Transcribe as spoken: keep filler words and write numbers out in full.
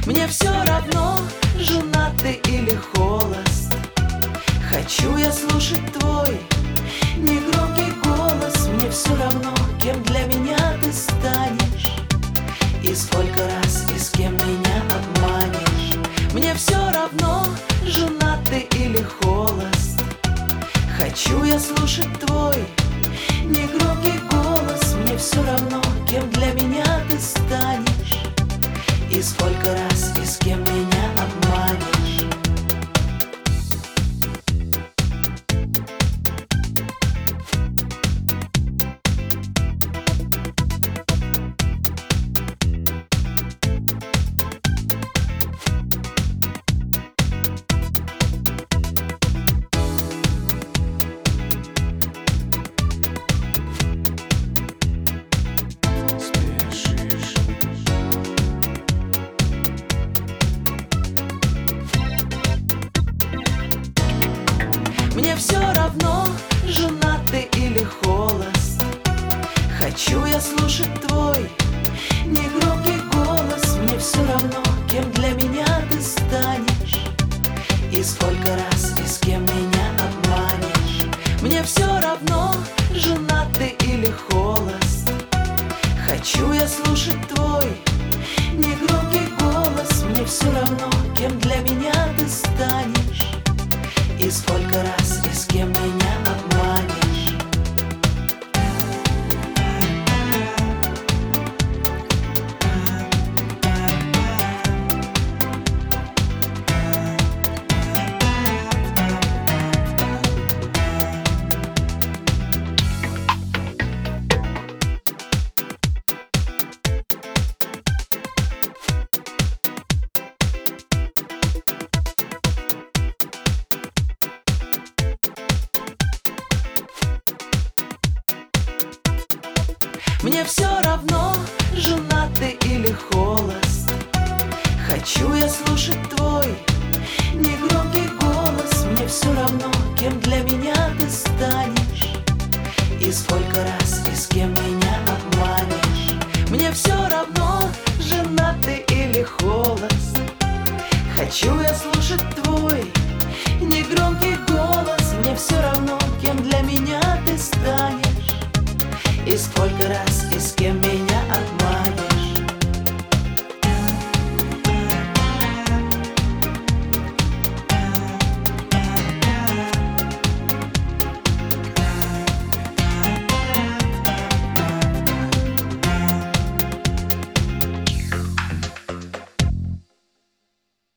Мне все равно, женат ты или холост. Хочу я слушать твой негромкий голос. Мне все равно, кем для меня ты станешь, и сколько раз и с кем меня обманешь. Мне все равно, женат ты или холост. Хочу я слушать твой негромкий голос. Мне все равно, кем для меня ты станешь, и сколько раз и с кем меня обманешь. Мне все равно, женат ты или холост. Хочу я слушать твой негромкий голос. Мне все равно, кем для меня ты станешь, и сколько раз и с кем меня обманешь. Мне все равно, женат ты или холост. Хочу я слушать твой негромкий голос. Мне все равно, кем для меня ты станешь, и сколько раз и с кем меня обманешь. Мне все равно, женат ты или холост. Хочу я слушать твой негромкий голос. Мне все равно, кем для меня ты станешь, и сколько раз и с кем меня обманешь. Мне все равно, женат ты или холост. Хочу я слушать твой негромкий голос. Мне все равно, кем для меня ты станешь, и сколько раз и с кем меня